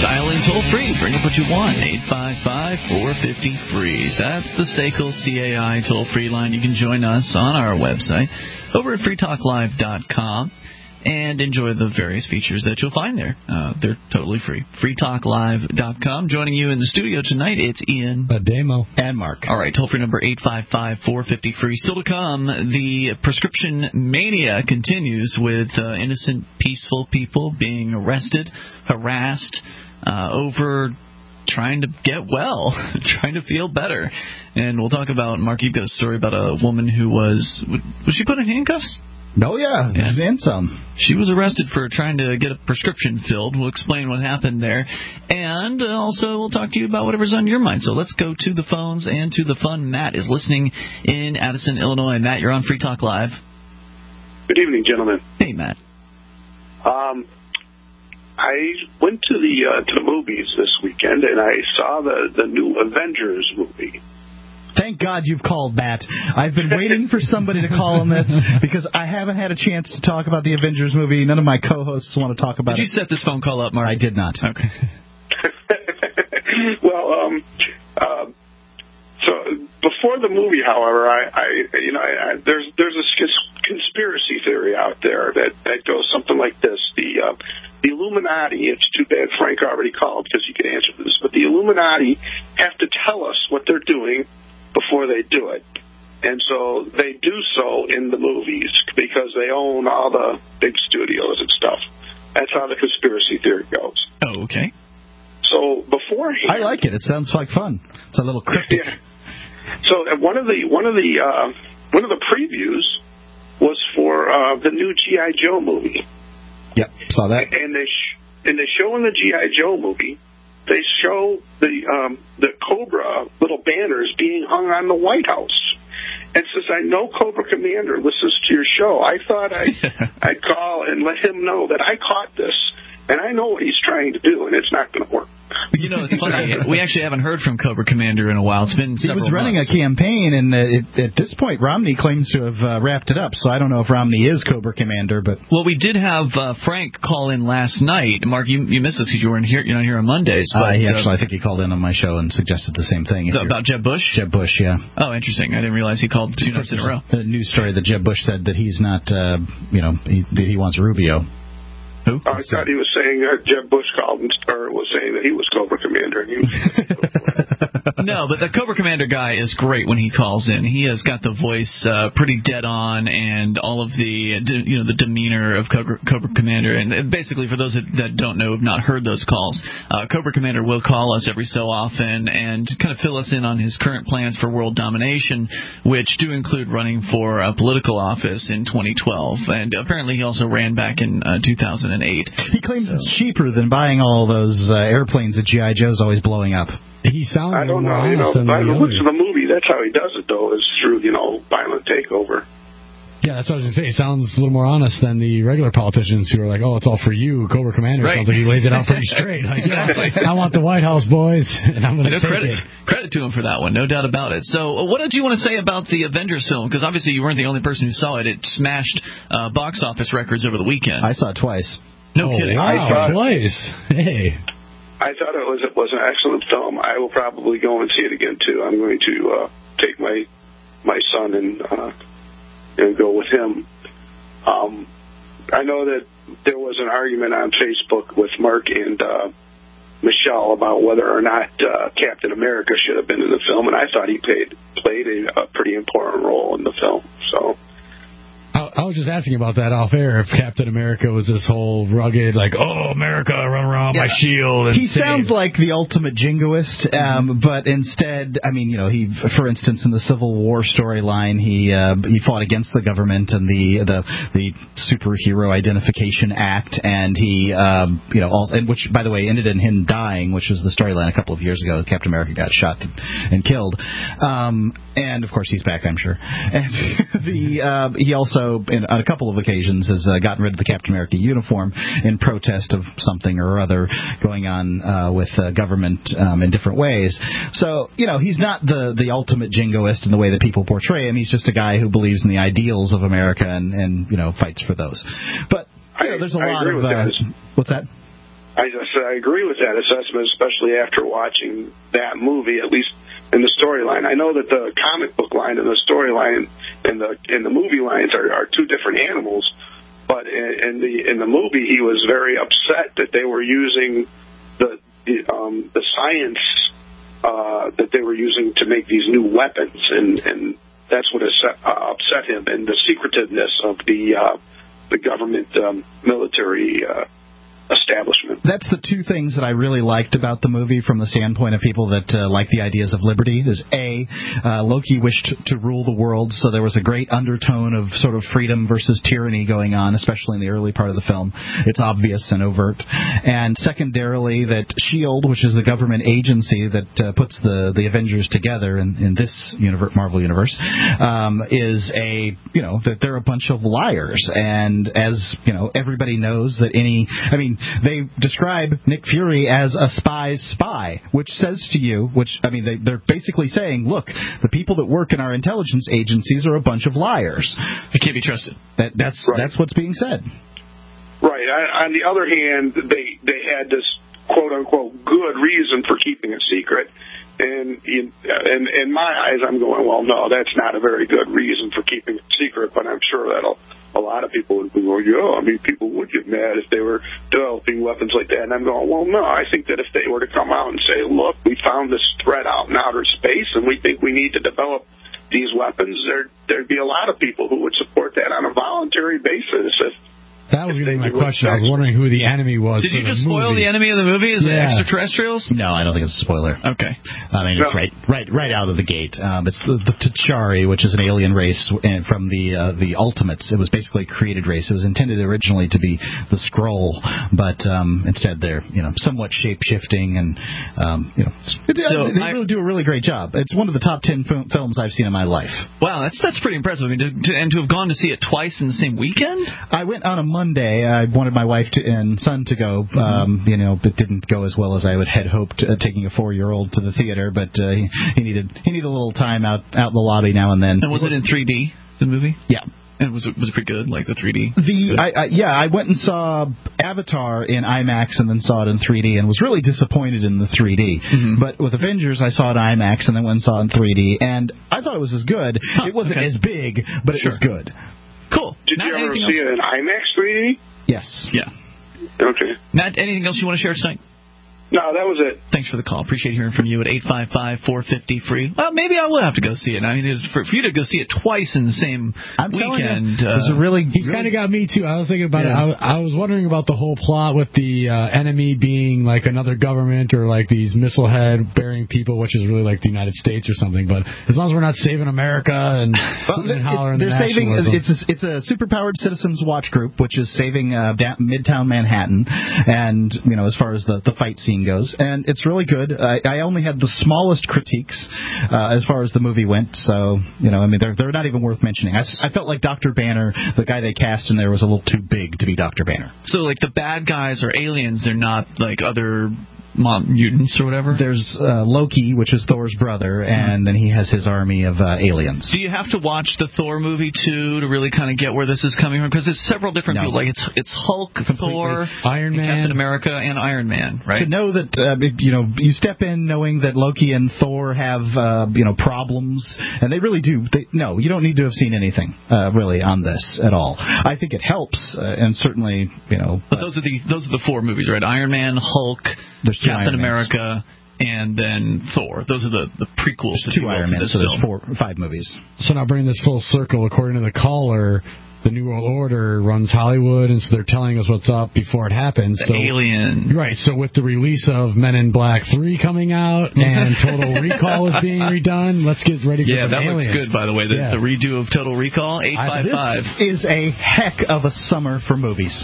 Dial in toll-free. Bring up what you want. 855-450-FREE. That's the SACL CAI toll-free line. You can join us on our website over at freetalklive.com and enjoy the various features that you'll find there. They're totally free. freetalklive.com. Joining you in the studio tonight, it's Ian, Damo, and Mark. All right, toll-free number 855-450-FREE. Still to come, the prescription mania continues with innocent, peaceful people being arrested, harassed, over trying to get well, trying to feel better. And we'll talk about, Mark, you've got a story about a woman who was she put in handcuffs? Oh, yeah, and some. She was arrested for trying to get a prescription filled. We'll explain what happened there. And also we'll talk to you about whatever's on your mind. So let's go to the phones and to the fun. Matt is listening in Addison, Illinois. Matt, you're on Free Talk Live. Good evening, gentlemen. Hey, Matt. I went to the movies this weekend, and I saw the new Avengers movie. Thank God you've called, Matt. I've been waiting for somebody to call on this because I haven't had a chance to talk about the Avengers movie. None of my co-hosts want to talk about it. Did you set this phone call up, Mark? I did not. Okay. Well, so before the movie, however, there's a conspiracy theory out there that goes something like this: the Illuminati. It's too bad Frank already called because he could answer this, but the Illuminati have to tell us what they're doing before they do it. And so they do so in the movies because they own all the big studios and stuff. That's how the conspiracy theory goes. Oh, okay. So beforehand, I like it. It sounds like fun. It's a little cryptic. Yeah. So one of the previews was for the new G.I. Joe movie. Yep, saw that. And they show in the G.I. Joe movie, they show the Cobra little banners being hung on the White House. And since I know Cobra Commander listens to your show, I thought I'd call and let him know that I caught this. And I know what he's trying to do, and it's not going to work. You know, it's funny. We actually haven't heard from Cobra Commander in a while. It's been several months. He was running a campaign, and at this point, Romney claims to have wrapped it up. So I don't know if Romney is Cobra Commander, but well, we did have Frank call in last night. Mark, you missed us because you weren't here. You're not here on Mondays. But, I think he called in on my show and suggested the same thing. About Jeb Bush. Jeb Bush, yeah. Oh, interesting. I didn't realize he called 2 nights in a row. A news story that Jeb Bush said that he's not, he wants Rubio. Who? I thought he was saying Jeb Bush called or was saying that he was Cobra Commander. And he was No, but the Cobra Commander guy is great when he calls in. He has got the voice pretty dead on, and all of the the demeanor of Cobra Commander. And basically, for those that don't know, have not heard those calls, Cobra Commander will call us every so often and kind of fill us in on his current plans for world domination, which do include running for a political office in 2012. And apparently, he also ran back in 2008. He claims it's cheaper than buying all those airplanes that G.I. Joe's always blowing up. He sounds I don't know. By the looks of the movie, that's how he does it, though, is through, violent takeover. Yeah, that's what I was going to say. It sounds a little more honest than the regular politicians who are like, oh, it's all for you. Cobra Commander sounds like he lays it out pretty straight. Like, exactly. I want the White House, boys, and I'm going to take it. Credit to him for that one, no doubt about it. So what did you want to say about the Avengers film? Because obviously you weren't the only person who saw it. It smashed box office records over the weekend. I saw it twice. No kidding. Wow, twice. Hey. I thought it was an excellent film. I will probably go and see it again, too. I'm going to take my son and go with him. I know that there was an argument on Facebook with Mark and Michelle about whether or not Captain America should have been in the film, and I thought he played a pretty important role in the film. So I was just asking about that off air, if Captain America was this whole rugged, like, oh, America, run around my shield. And he sounds like the ultimate jingoist, but instead, he, for instance, in the Civil War storyline, he fought against the government and the Superhero Identification Act, and he, which, by the way, ended in him dying, which was the storyline a couple of years ago. Captain America got shot and killed. And, of course, he's back, I'm sure. And he also, on a couple of occasions, has gotten rid of the Captain America uniform in protest of something or other going on with government in different ways. So, he's not the ultimate jingoist in the way that people portray him. He's just a guy who believes in the ideals of America and fights for those. But there's a lot of... that. What's that? I agree with that assessment, especially after watching that movie, at least in the storyline. I know that the comic book line and the storyline and the movie lines are two different animals, but in the movie he was very upset that they were using the science that they were using to make these new weapons, and that's what upset him, and the secretiveness of the government military establishment. That's the two things that I really liked about the movie from the standpoint of people that like the ideas of liberty. Is Loki wished to rule the world, so there was a great undertone of sort of freedom versus tyranny going on, especially in the early part of the film. It's obvious and overt. And secondarily, that S.H.I.E.L.D., which is the government agency that puts the Avengers together in this Marvel universe, is that they're a bunch of liars. And as everybody knows that they describe Nick Fury as a spy's spy, which says to you, they're basically saying, look, the people that work in our intelligence agencies are a bunch of liars. They can't be trusted. That's what's being said. Right. On the other hand, they had this quote-unquote good reason for keeping it secret. And in my eyes, I'm going, well, no, that's not a very good reason for keeping it secret, but I'm sure that'll a lot of people would go, people would get mad if they were developing weapons like that. And I'm going, well, no, I think that if they were to come out and say, look, we found this threat out in outer space and we think we need to develop these weapons, there'd be a lot of people who would support that on a voluntary basis. That was going to be my question. I was wondering who the enemy was. Did you just spoil the enemy of the movie? Is it extraterrestrials? No, I don't think it's a spoiler. Okay. It's right out of the gate. It's the T'Chari, which is an alien race from the Ultimates. It was basically a created race. It was intended originally to be the Skrull, but instead they're somewhat shape-shifting, and they really do a really great job. It's one of the top 10 films I've seen in my life. Wow, that's pretty impressive. I mean, to have gone to see it twice in the same weekend? I went on a Monday. I wanted my wife and son to go. It didn't go as well as I had hoped, taking a 4-year-old to the theater. But he needed a little time out in the lobby now and then. And was it in 3D, the movie? Yeah. And was it pretty good, like the 3D? I went and saw Avatar in IMAX and then saw it in 3D and was really disappointed in the 3D. Mm-hmm. But with Avengers, I saw it in IMAX and then went and saw it in 3D, and I thought it was as good. It wasn't as big, but it was good. Cool. Did you ever see it in IMAX 3D? Yes. Yeah. Okay. Matt, anything else you want to share tonight? No, that was it. Thanks for the call. Appreciate hearing from you at 855-450-FREE. Well, maybe I will have to go see it. I mean, for you to go see it twice in the same weekend. He's kind of got me, too. I was thinking about it. I was wondering about the whole plot with the enemy being like another government or like these missile head-bearing people, which is really like the United States or something. But as long as we're not saving America and hollering the nationalism. It's a superpowered citizens watch group, which is saving Midtown Manhattan, and as far as the fight scene goes, and it's really good. I only had the smallest critiques as far as the movie went, so they're not even worth mentioning. I felt like Dr. Banner, the guy they cast in there, was a little too big to be Dr. Banner. So like the bad guys are aliens, they're not like other mutants or whatever? There's Loki, which is Thor's brother, and then he has his army of aliens. Do you have to watch the Thor movie too to really kind of get where this is coming from? Because it's several different people. Like it's Hulk, Thor, Iron Man, Captain America, and Iron Man. Right. To know that you step in knowing that Loki and Thor have problems, and they really do. You don't need to have seen anything really on this at all. I think it helps, and certainly But those are the 4 movies, right? Iron Man, Hulk. There's Captain America, and then Thor. Those are the prequels. There's 2 Iron Men, so there's 5 movies. So now bringing this full circle, according to the caller, the New World Order runs Hollywood, and so they're telling us what's up before it happens. Alien. Right, so with the release of Men in Black 3 coming out, and Total Recall is being redone, let's get ready for some aliens. Looks good, by the way, the redo of Total Recall. 855. This is a heck of a summer for movies.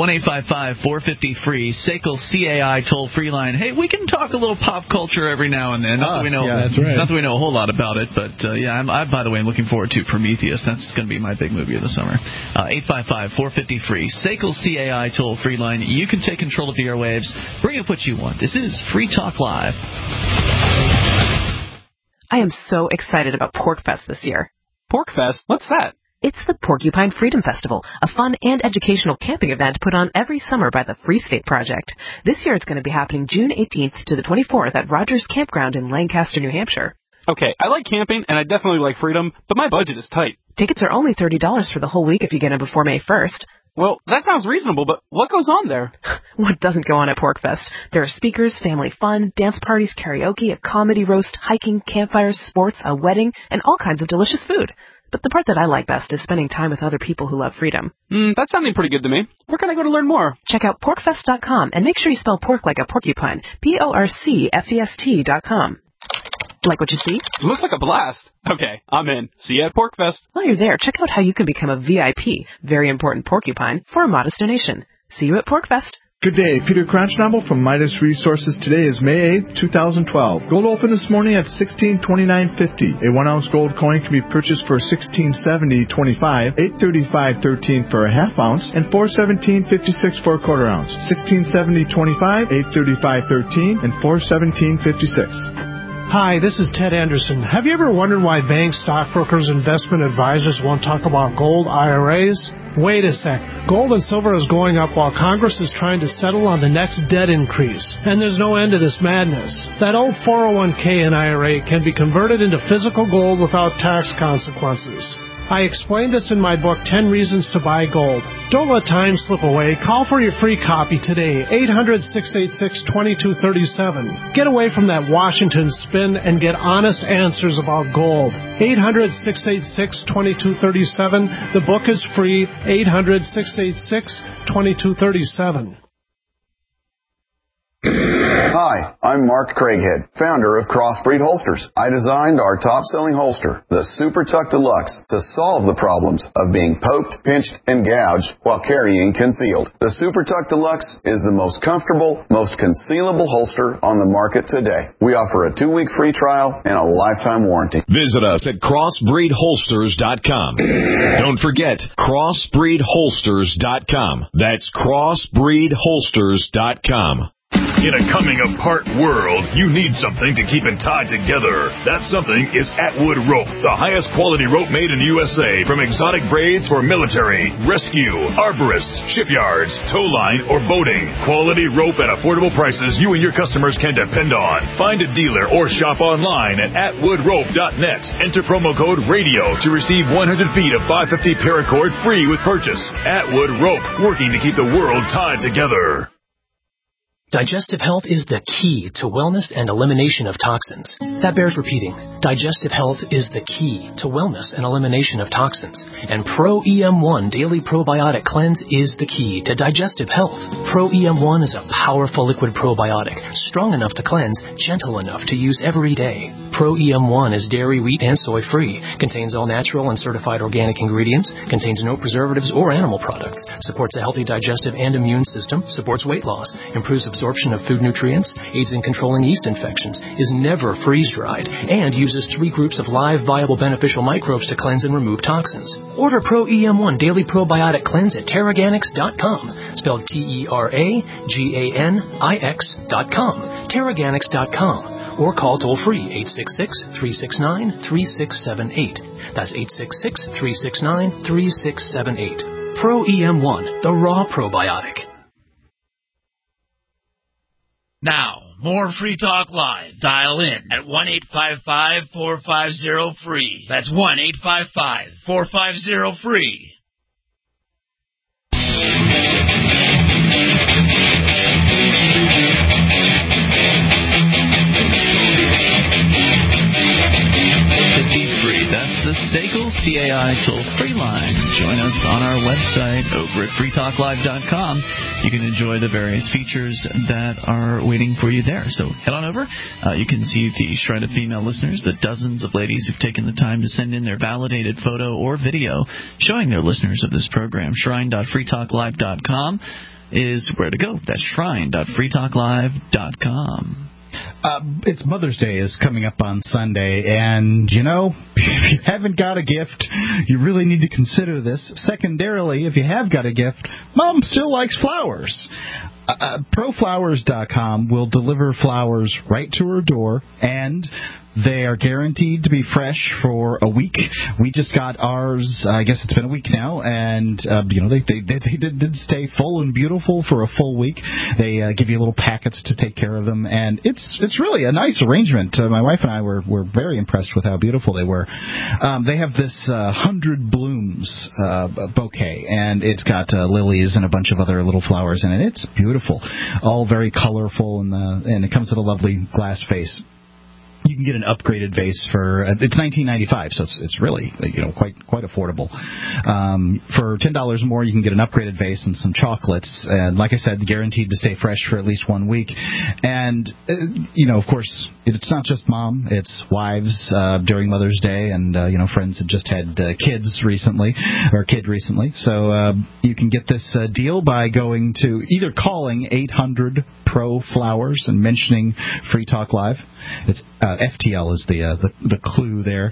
1-855-450-FREE, SACL CAI toll-free line. Hey, we can talk a little pop culture every now and then. Not that we know, that's right. Not that we know a whole lot about it, but I by the way, am looking forward to Prometheus. That's going to be my big movie of the summer. 855-450-FREE, SACL CAI toll-free line. You can take control of the airwaves. Bring up what you want. This is Free Talk Live. I am so excited about PorcFest this year. PorcFest? What's that? It's the Porcupine Freedom Festival, a fun and educational camping event put on every summer by the Free State Project. This year it's going to be happening June 18th to the 24th at Rogers Campground in Lancaster, New Hampshire. Okay, I like camping and I definitely like freedom, but my budget is tight. Tickets are only $30 for the whole week if you get in before May 1st. Well, that sounds reasonable, but what goes on there? What doesn't go on at PorcFest? There are speakers, family fun, dance parties, karaoke, a comedy roast, hiking, campfires, sports, a wedding, and all kinds of delicious food. But the part that I like best is spending time with other people who love freedom. That's sounding pretty good to me. Where can I go to learn more? Check out porcfest.com and make sure you spell pork like a porcupine. PORCFEST.com. Like what you see? It looks like a blast. Okay, I'm in. See you at PorcFest. While you're there, check out how you can become a VIP, very important porcupine, for a modest donation. See you at PorcFest. Good day. Peter Cronschnabel from Midas Resources. Today is May 8th, 2012. Gold opened this morning at $16.2950. A 1-ounce gold coin can be purchased for $16.70.25, $8.35.13 for a half ounce, and $4.17.56 for a quarter ounce. $16.70.25, $8.35.13, and $4.17.56. Hi, this is Ted Anderson. Have you ever wondered why banks, stockbrokers, investment advisors won't talk about gold IRAs? Wait a sec. Gold and silver is going up while Congress is trying to settle on the next debt increase. And there's no end to this madness. That old 401k and IRA can be converted into physical gold without tax consequences. I explained this in my book, 10 Reasons to Buy Gold. Don't let time slip away. Call for your free copy today, 800-686-2237. Get away from that Washington spin and get honest answers about gold. 800-686-2237. The book is free, 800-686-2237. Hi, I'm Mark Craighead, founder of Crossbreed Holsters. I designed our top-selling holster, the Super Tuck Deluxe, to solve the problems of being poked, pinched, and gouged while carrying concealed. The Super Tuck Deluxe is the most comfortable, most concealable holster on the market today. We offer a 2-week free trial and a lifetime warranty. Visit us at crossbreedholsters.com. Don't forget, crossbreedholsters.com. That's crossbreedholsters.com. In a coming-apart world, you need something to keep it tied together. That something is Atwood Rope, the highest quality rope made in the USA, from exotic braids for military, rescue, arborists, shipyards, tow line, or boating. Quality rope at affordable prices you and your customers can depend on. Find a dealer or shop online at atwoodrope.net. Enter promo code RADIO to receive 100 feet of 550 paracord free with purchase. Atwood Rope, working to keep the world tied together. Digestive health is the key to wellness and elimination of toxins. That bears repeating. Digestive health is the key to wellness and elimination of toxins. And Pro-EM1 Daily Probiotic Cleanse is the key to digestive health. Pro-EM1 is a powerful liquid probiotic, strong enough to cleanse, gentle enough to use every day. Pro-EM1 is dairy, wheat, and soy-free, contains all natural and certified organic ingredients, contains no preservatives or animal products, supports a healthy digestive and immune system, supports weight loss, improves absorption of food nutrients, aids in controlling yeast infections, is never freeze-dried, and uses 3 groups of live, viable, beneficial microbes to cleanse and remove toxins. Order Pro-EM1 Daily Probiotic Cleanse at Teraganix.com, spelled Teraganix.com, Teraganix.com, or call toll-free 866-369-3678. That's 866-369-3678. Pro-EM1, the raw probiotic. Now, more Free Talk Live. Dial in at 1-855-450-FREE. That's 1-855-450-FREE. That's the SACL CAI toll-free line. Join us on our website over at freetalklive.com. You can enjoy the various features that are waiting for you there. So head on over. You can see the Shrine of Female Listeners, the dozens of ladies who've taken the time to send in their validated photo or video showing their listeners of this program. Shrine.freetalklive.com is where to go. That's shrine.freetalklive.com. It's Mother's Day is coming up on Sunday, and, you know, if you haven't got a gift, you really need to consider this. Secondarily, if you have got a gift, Mom still likes flowers. ProFlowers.com will deliver flowers right to her door, and they are guaranteed to be fresh for a week. We just got ours, I guess it's been a week now, and they did stay full and beautiful for a full week. They give you little packets to take care of them, and it's really a nice arrangement. My wife and I were very impressed with how beautiful they were. They have this 100 blooms bouquet, and it's got lilies and a bunch of other little flowers in it. It's beautiful, all very colorful, and it comes in a lovely glass vase. You can get an upgraded vase for it's $19.95, so it's really quite affordable. For $10 more, you can get an upgraded vase and some chocolates. And like I said, guaranteed to stay fresh for at least 1 week. And of course, it's not just mom; it's wives during Mother's Day, and friends that just had kids recently or kid recently. So you can get this deal by going to either calling 800-PRO-FLOWers and mentioning Free Talk Live. It's FTL is the clue there.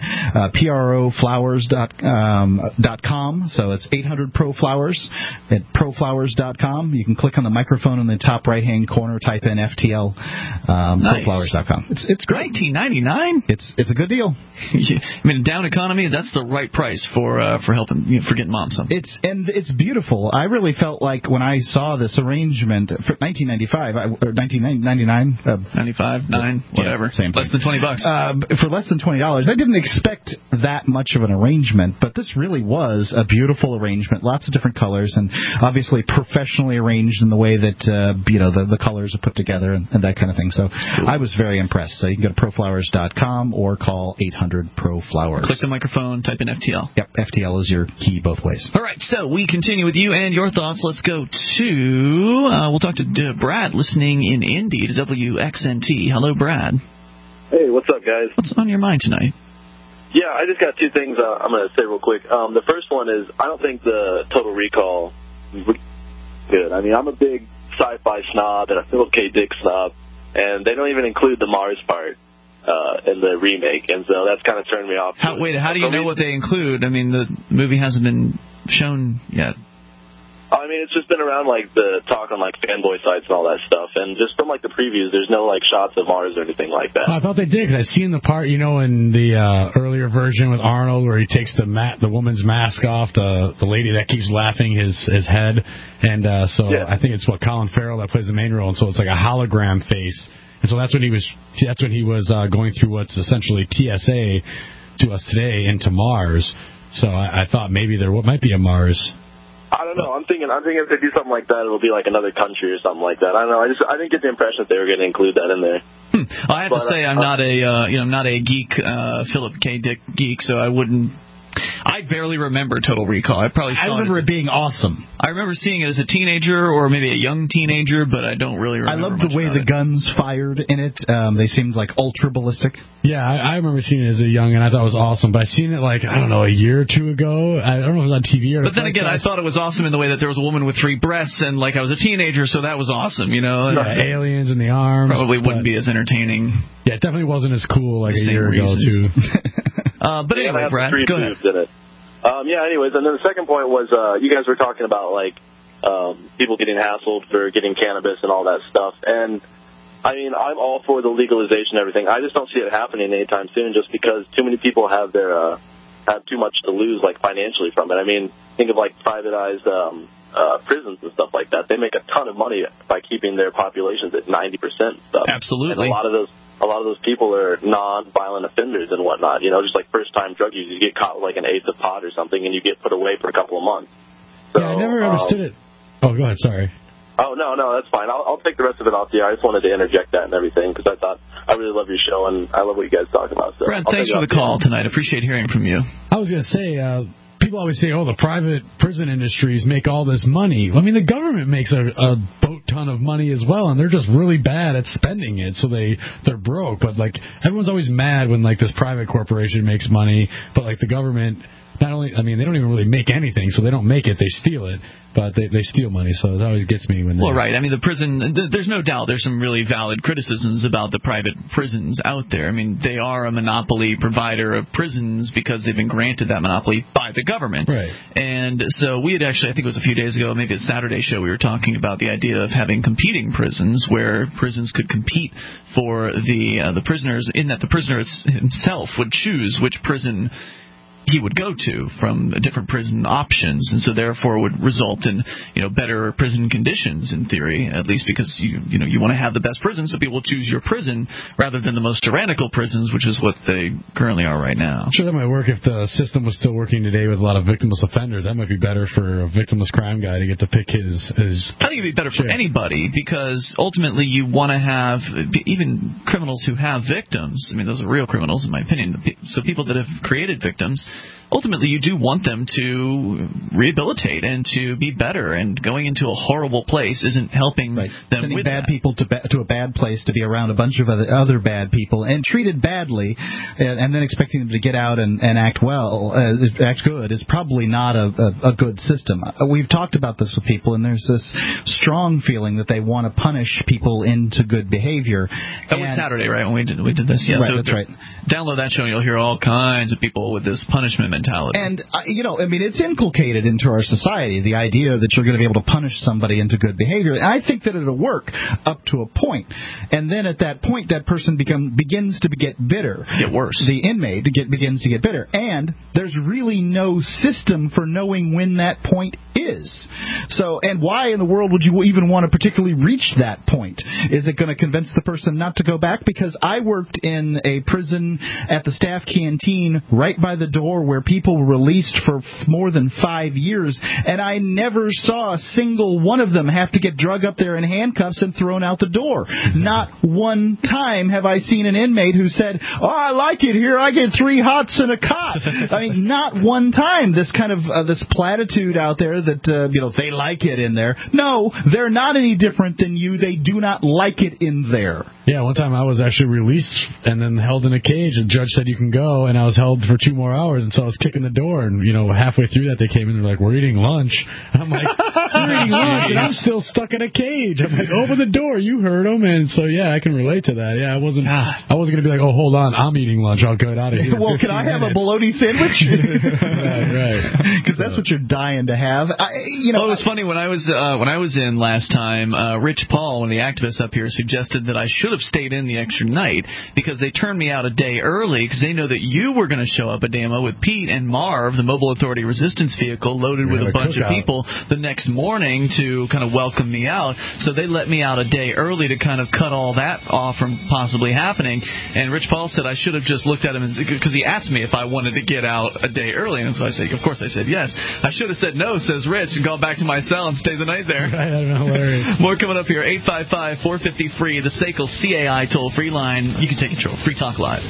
PROFlowers.com. So it's 800-PRO-FLOWers at PROFlowers.com. You can click on the microphone in the top right-hand corner, type in FTL, nice. PROFlowers.com. It's great. $19.99. It's a good deal. I mean, down economy, that's the right price for helping for getting mom something. It's beautiful. I really felt like when I saw this arrangement for $19.95 or $19.99, $95, whatever. Same thing. Less than $20. For less than $20, I didn't expect that much of an arrangement, but this really was a beautiful arrangement. Lots of different colors, and obviously professionally arranged in the way that the colors are put together and that kind of thing. So cool. I was very impressed. So you can go to ProFlowers.com or call 800-PRO-FLOWers. Click the microphone, type in FTL. Yep, FTL is your key both ways. All right, so we continue with you and your thoughts. Let's go to we'll talk to Brad, listening in Indy to WXNT. Hello, Brad. Hey, what's up, guys? What's on your mind tonight? Yeah, I just got two things I'm going to say real quick. The first one is I don't think the Total Recall is good. I mean, I'm a big sci-fi snob and a Philip K. Dick snob, and they don't even include the Mars part in the remake, and so that's kind of turned me off. How do you know what they include? I mean, the movie hasn't been shown yet. I mean, it's just been around, like, the talk on, like, fanboy sites and all that stuff. And just from, like, the previews, there's no, like, shots of Mars or anything like that. I thought they did, because I seen the part, in the earlier version with Arnold where he takes the woman's mask off, the lady that keeps laughing his head. And yeah. I think it's Colin Farrell that plays the main role, and so it's like a hologram face. And so that's when he was going through what's essentially TSA to us today into Mars. So I thought maybe there might be a Mars. I don't know. I'm thinking if they do something like that, it'll be like another country or something like that. I don't know. I didn't get the impression that they were going to include that in there. Well, I have to say, I'm not a geek, Philip K. Dick geek, so I wouldn't. I barely remember Total Recall. I remember it being awesome. I remember seeing it as a teenager or maybe a young teenager, but I don't really remember. I loved the way the guns fired in it. They seemed like ultra ballistic. Yeah, I remember seeing it as a young, and I thought it was awesome. But I seen it a year or two ago. I don't know if it was on TV or. But then again, I thought it was awesome in the way that there was a woman with 3 breasts, and I was a teenager, so that was awesome. Yeah, aliens in the arms. Probably wouldn't be as entertaining. Yeah, it definitely wasn't as cool a year ago too. But anyway, Brad, go ahead. Anyways, and then the second point was you guys were talking about people getting hassled for getting cannabis and all that stuff, and I mean I'm all for the legalization and everything. I just don't see it happening anytime soon, just because too many people have too much to lose financially from it. I mean, think of privatized prisons and stuff like that. They make a ton of money by keeping their populations at 90% and stuff. Absolutely. And a lot of those people are non-violent offenders and whatnot. Just first-time drug users. You get caught with an eighth of pot or something, and you get put away for a couple of months. So, I never understood it. Oh, go ahead. Sorry. Oh, no, that's fine. I'll take the rest of it off the air. I just wanted to interject that and everything because I really love your show, and I love what you guys talk about. So Brad, thanks for the call tonight. Appreciate hearing from you. I was going to say, people always say, the private prison industries make all this money. I mean, the government makes a boat ton of money as well, and they're just really bad at spending it, so they're broke. But everyone's always mad when this private corporation makes money, but the government not only, I mean, they don't even really make anything, so they don't make it, they steal it, but they steal money, so it always gets me when they... Well, right. I mean, the prison, there's no doubt there's some really valid criticisms about the private prisons out there. I mean, they are a monopoly provider of prisons because they've been granted that monopoly by the government. Right. And so we had actually, I think it was a few days ago, maybe a Saturday show, we were talking about the idea of having competing prisons where prisons could compete for the prisoners, in that the prisoner himself would choose which prison he would go to from different prison options, and so therefore would result in better prison conditions in theory, at least because you want to have the best prisons, so people choose your prison rather than the most tyrannical prisons, which is what they currently are right now. I'm sure that might work if the system was still working today with a lot of victimless offenders. That might be better for a victimless crime guy to get to pick his I think it'd be better for anybody, because ultimately you want to have even criminals who have victims. I mean, those are real criminals in my opinion. So people that have created victims, ultimately you do want them to rehabilitate and to be better, and going into a horrible place isn't helping them. Sending with bad that. people to a bad place to be around a bunch of other bad people and treated badly, and then expecting them to get out and act well, act good, is probably not a good system. We've talked about this with people, and there's this strong feeling that they want to punish people into good behavior. That was Saturday, right, when we did this? Yeah, right, so that's right. Download that show and you'll hear all kinds of people with this punishment mentality. And, I mean, it's inculcated into our society, the idea that you're going to be able to punish somebody into good behavior. And I think that it'll work up to a point. And then at that point, that person begins to get bitter. Get worse. The inmate begins to get bitter. And there's really no system for knowing when that point is. So, and why in the world would you even want to particularly reach that point? Is it going to convince the person not to go back? Because I worked in a prison at the staff canteen right by the door where people were released for more than 5 years, and I never saw a single one of them have to get drug up there in handcuffs and thrown out the door. Not one time have I seen an inmate who said, "Oh, I like it here. I get 3 hots and a cot." I mean, not one time. This kind of this platitude out there that they like it in there. No, they're not any different than you. They do not like it in there. Yeah, one time I was actually released and then held in a cage. The judge said you can go, and I was held for 2 more hours, and so I was kicking the door, and halfway through that they came in and they're like, "We're eating lunch." And I'm like, "We're eating lunch, and I'm still stuck in a cage." I'm like, "Open the door, you heard them." And so yeah, I can relate to that. Yeah, I wasn't gonna be like, "Oh, hold on, I'm eating lunch. I'll get out of here." Well, can I have a bologna sandwich? Right. Because that's what you're dying to have. It was funny when I was in last time. Rich Paul, one of the activists up here, suggested that I should have stayed in the extra night because they turned me out a day early because they know that you were going to show up at Damo with Pete and Marv, the Mobile Authority Resistance Vehicle, loaded with a bunch of people the next morning to kind of welcome me out. So they let me out a day early to kind of cut all that off from possibly happening. And Rich Paul said I should have just looked at him because he asked me if I wanted to get out a day early, and so I said, of course I said yes. I should have said no, says Rich, and gone back to my cell and stay the night there. Right, I don't know, hilarious. More coming up here. 855-450-FREE, the SACL CAI toll-free line. You can take control. Free Talk Live.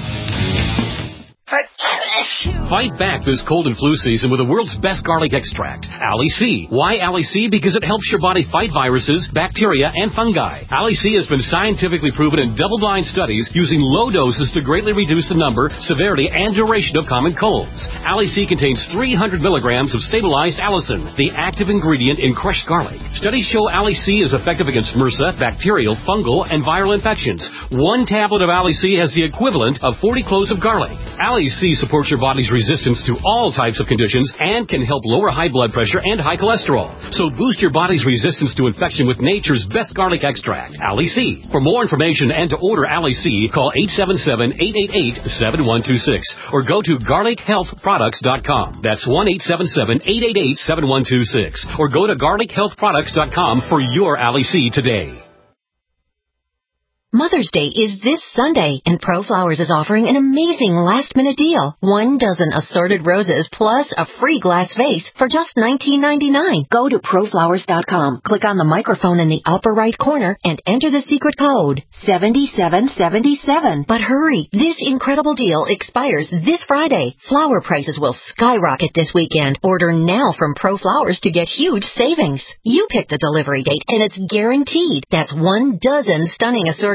Fight back this cold and flu season with the world's best garlic extract, Ali C. Why Ali C? Because it helps your body fight viruses, bacteria, and fungi. Ali C has been scientifically proven in double-blind studies using low doses to greatly reduce the number, severity, and duration of common colds. Ali C contains 300 milligrams of stabilized allicin, the active ingredient in crushed garlic. Studies show Ali C is effective against MRSA, bacterial, fungal, and viral infections. 1 tablet of Ali C has the equivalent of 40 cloves of garlic. Ali C supports your body's resistance to all types of conditions and can help lower high blood pressure and high cholesterol. So boost your body's resistance to infection with nature's best garlic extract, Ali C. For more information and to order Ali C, call 877-888-7126 or go to garlichealthproducts.com. That's 1-877-888-7126 or go to garlichealthproducts.com for your Ali C today. Mother's Day is this Sunday, and ProFlowers is offering an amazing last-minute deal. 1 dozen assorted roses plus a free glass vase for just $19.99. Go to ProFlowers.com, click on the microphone in the upper right corner, and enter the secret code, 7777. But hurry, this incredible deal expires this Friday. Flower prices will skyrocket this weekend. Order now from ProFlowers to get huge savings. You pick the delivery date, and it's guaranteed. That's 1 dozen stunning assorted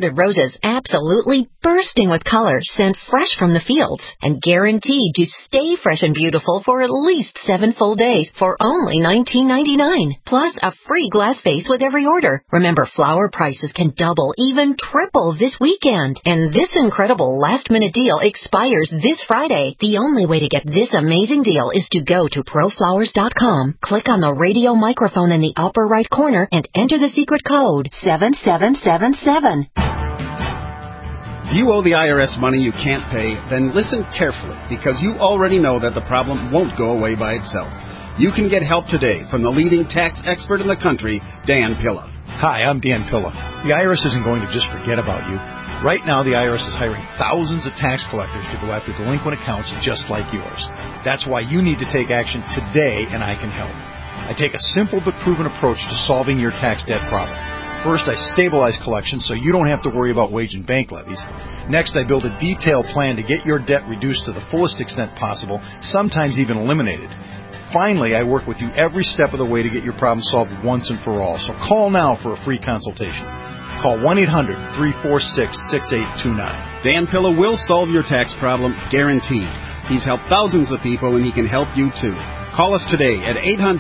assorted roses, absolutely bursting with color, sent fresh from the fields, and guaranteed to stay fresh and beautiful for at least 7 full days for only $19.99. Plus a free glass vase with every order. Remember, flower prices can double, even triple this weekend. And this incredible last-minute deal expires this Friday. The only way to get this amazing deal is to go to proflowers.com, click on the radio microphone in the upper right corner, and enter the secret code 7777. If you owe the IRS money you can't pay, then listen carefully, because you already know that the problem won't go away by itself. You can get help today from the leading tax expert in the country, Dan Pilla. Hi, I'm Dan Pilla. The IRS isn't going to just forget about you. Right now, the IRS is hiring thousands of tax collectors to go after delinquent accounts just like yours. That's why you need to take action today, and I can help. I take a simple but proven approach to solving your tax debt problem. First, I stabilize collections so you don't have to worry about wage and bank levies. Next, I build a detailed plan to get your debt reduced to the fullest extent possible, sometimes even eliminated. Finally, I work with you every step of the way to get your problem solved once and for all. So call now for a free consultation. Call 1-800-346-6829. Dan Pilla will solve your tax problem, guaranteed. He's helped thousands of people, and he can help you too. Call us today at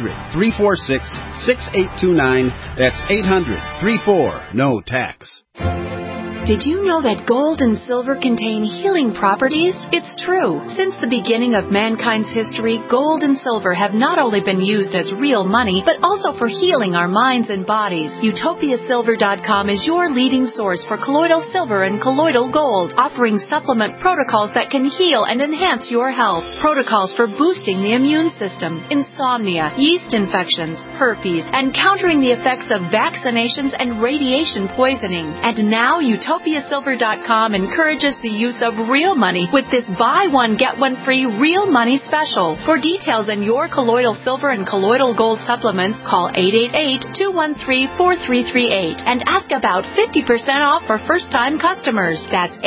800-346-6829. That's 800-34-NO-TAX. Did you know that gold and silver contain healing properties? It's true. Since the beginning of mankind's history, gold and silver have not only been used as real money, but also for healing our minds and bodies. UtopiaSilver.com is your leading source for colloidal silver and colloidal gold, offering supplement protocols that can heal and enhance your health. Protocols for boosting the immune system, insomnia, yeast infections, herpes, and countering the effects of vaccinations and radiation poisoning. And now UtopiaSilver.com encourages the use of real money with this buy one, get one free real money special. For details on your colloidal silver and colloidal gold supplements, call 888-213-4338 and ask about 50% off for first-time customers. That's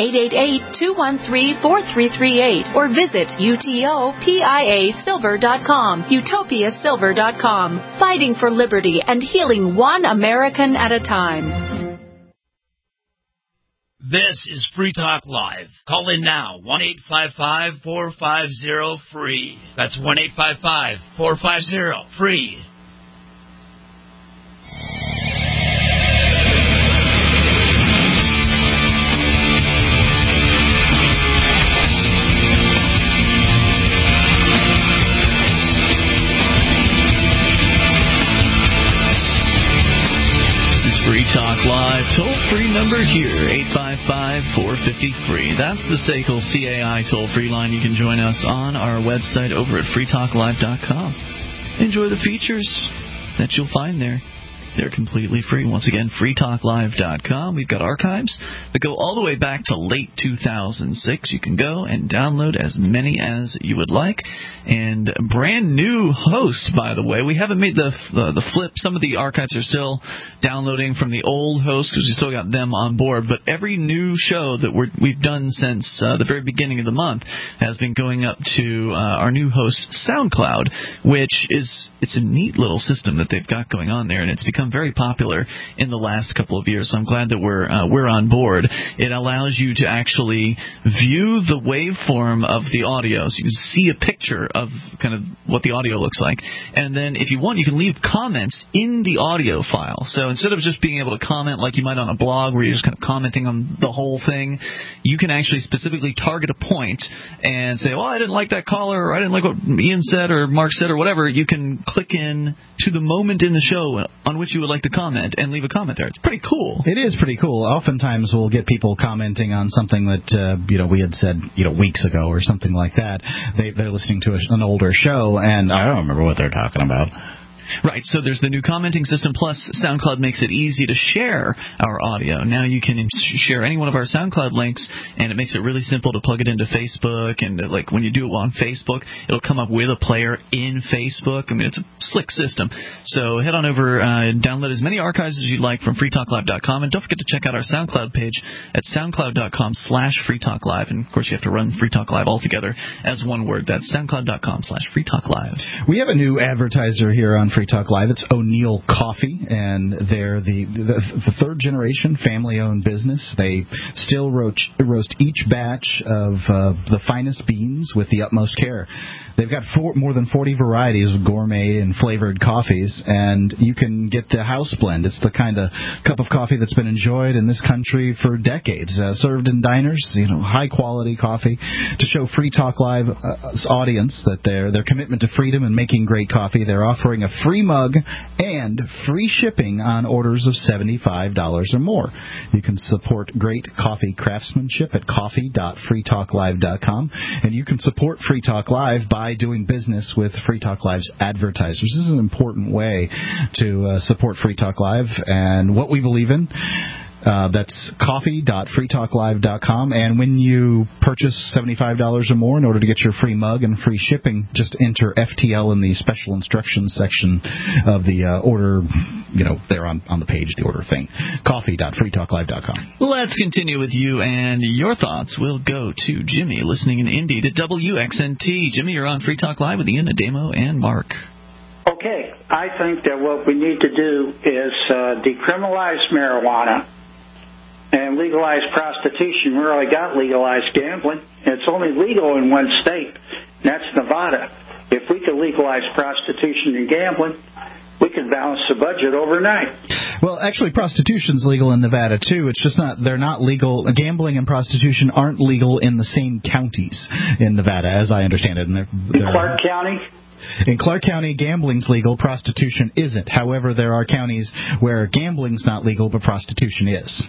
888-213-4338 or visit UTOPIASilver.com. UtopiaSilver.com. Fighting for liberty and healing one American at a time. This is Free Talk Live. Call in now, 1-855-450-FREE. That's 1-855-450-FREE. Free Talk Live, toll-free number here, 855-450-FREE. That's the SACL CAI toll-free line. You can join us on our website over at freetalklive.com. Enjoy the features that you'll find there. They're completely free. Once again, freetalklive.com. We've got archives that go all the way back to late 2006. You can go and download as many as you would like. And a brand new host, by the way. We haven't made the flip. Some of the archives are still downloading from the old host because we still got them on board. But every new show that we've done since the very beginning of the month has been going up to our new host, SoundCloud, which it's a neat little system that they've got going on there, and it's become very popular in the last couple of years. So I'm glad that we're on board. It allows you to actually view the waveform of the audio, so you can see a picture of kind of what the audio looks like. And then if you want, you can leave comments in the audio file. So instead of just being able to comment like you might on a blog where you're just kind of commenting on the whole thing, you can actually specifically target a point and say, well, I didn't like that caller, or I didn't like what Ian said or Mark said or whatever. You can click in to the moment in the show on which you would like to comment and leave a comment there. It's pretty cool. It is pretty cool. Oftentimes we'll get people commenting on something that we had said weeks ago or something like that. They're listening to an older show, and I don't remember what they're talking about. Right, so there's the new commenting system, plus SoundCloud makes it easy to share our audio. Now you can share any one of our SoundCloud links, and it makes it really simple to plug it into Facebook, and like when you do it on Facebook, it'll come up with a player in Facebook. I mean, it's a slick system. So head on over, download as many archives as you'd like from freetalklive.com, and don't forget to check out our SoundCloud page at soundcloud.com/freetalklive, and of course you have to run Free Talk Live all together as one word. That's soundcloud.com/freetalklive. We have a new advertiser here on Free Talk Live. It's O'Neill Coffee, and they're the third generation family-owned business. They still roast each batch of the finest beans with the utmost care. They've got more than 40 varieties of gourmet and flavored coffees, and you can get the house blend. It's the kind of cup of coffee that's been enjoyed in this country for decades, served in diners, high-quality coffee, to show Free Talk Live audience that their commitment to freedom and making great coffee. They're offering a free mug and free shipping on orders of $75 or more. You can support great coffee craftsmanship at coffee.freetalklive.com, and you can support Free Talk Live by doing business with Free Talk Live's advertisers. This is an important way to support Free Talk Live and what we believe in. That's coffee.freetalklive.com, and when you purchase $75 or more in order to get your free mug and free shipping, just enter FTL in the special instructions section of the order, there on the page, the order thing. Coffee.freetalklive.com. Let's continue with you and your thoughts. We'll go to Jimmy, listening in Indy to WXNT. Jimmy, you're on Free Talk Live with Ian, Ademo, and Mark. Okay, I think that what we need to do is decriminalize marijuana and legalize prostitution. We already got legalized gambling. It's only legal in one state, and that's Nevada. If we could legalize prostitution and gambling, we could balance the budget overnight. Well, actually, prostitution's legal in Nevada, too. It's just they're not legal. Gambling and prostitution aren't legal in the same counties in Nevada, as I understand it. In Clark County? In Clark County, gambling's legal, prostitution isn't. However, there are counties where gambling's not legal, but prostitution is.